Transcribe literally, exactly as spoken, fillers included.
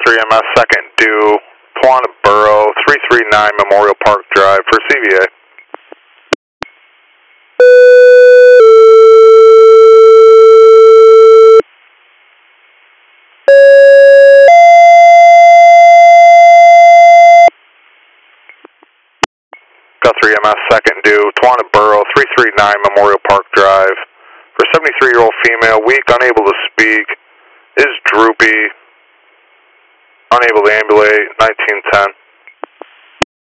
Guthrie M S second due, Tawana Borough, three three nine Memorial Park Drive for C V A. Guthrie M S second due, Tawana Borough, three three nine Memorial Park Drive for seventy-three-year-old female, weak, unable to speak, is droopy, unable to ambulate, nineteen ten.